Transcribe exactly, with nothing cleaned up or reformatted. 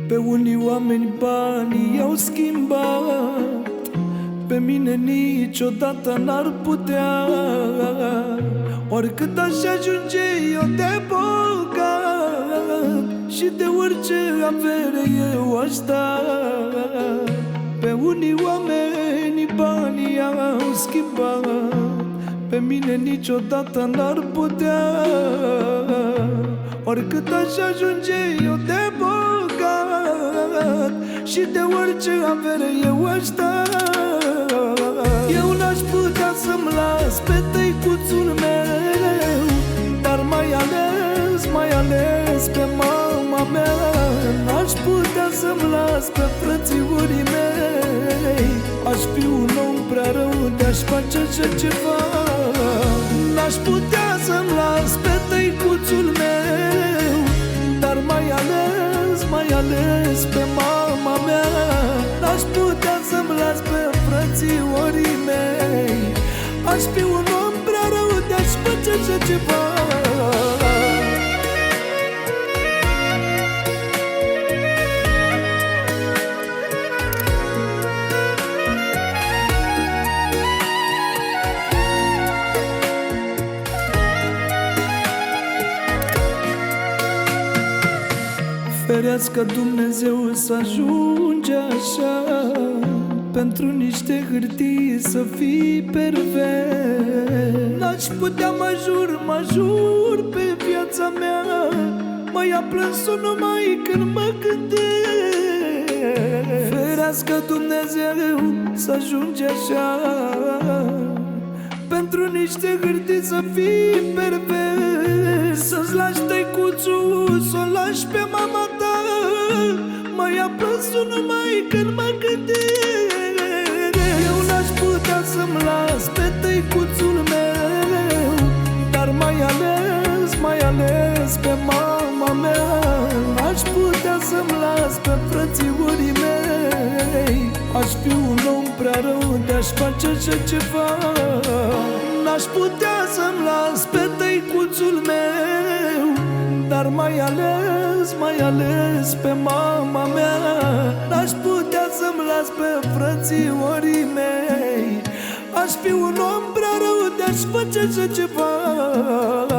Pe unii oameni banii i-au schimbat, pe mine niciodată n-ar putea. Oricât aș ajunge eu de bogat și de orice avere eu aș da, pe unii oameni banii i-au schimbat, pe mine niciodată n-ar putea. Oricât aș ajunge eu de bogat și de orice avere eu aș da, eu n-aș putea să-mi las pe tăicuțul meu, dar mai ales, mai ales pe mama mea. N-aș putea să-mi las pe frățiorii mei, aș fi un om prea rău de-aș face așa ceva. N-aș putea să-mi las pe tăicuțul meu, dar mai ales, mai ales pe mama mea. N-aș putea să-mi las pe frățiorii mei, aș fi un om prea rău de-aș face așa ceva. Ferească Dumnezeu să ajunge așa, pentru niște hârtii să fii perfect. N-aș putea, mă jur, mă jur pe viața mea, mă ia plânsul numai când mă gândesc. Ferească Dumnezeu să ajunge așa, pentru niște hârtii să fii perfect. Să-ți lași tăicuțul, să-o lași pe mama ta, mă ia plânsul numai când mă gândesc. Eu n-aș putea să-mi las pe tăicuțul meu, dar mai ales, mai ales pe mama mea. N-aș putea să-mi las pe frățiorii mei, aș fi un om prea rău de-aș face așa ceva. N-aș putea să-mi las pe tăicuțul meu, dar mai ales, mai ales pe mama mea. N-aș putea să-mi las pe frățiorii mei, aș fi un om prea rău de-aș face așa ceva.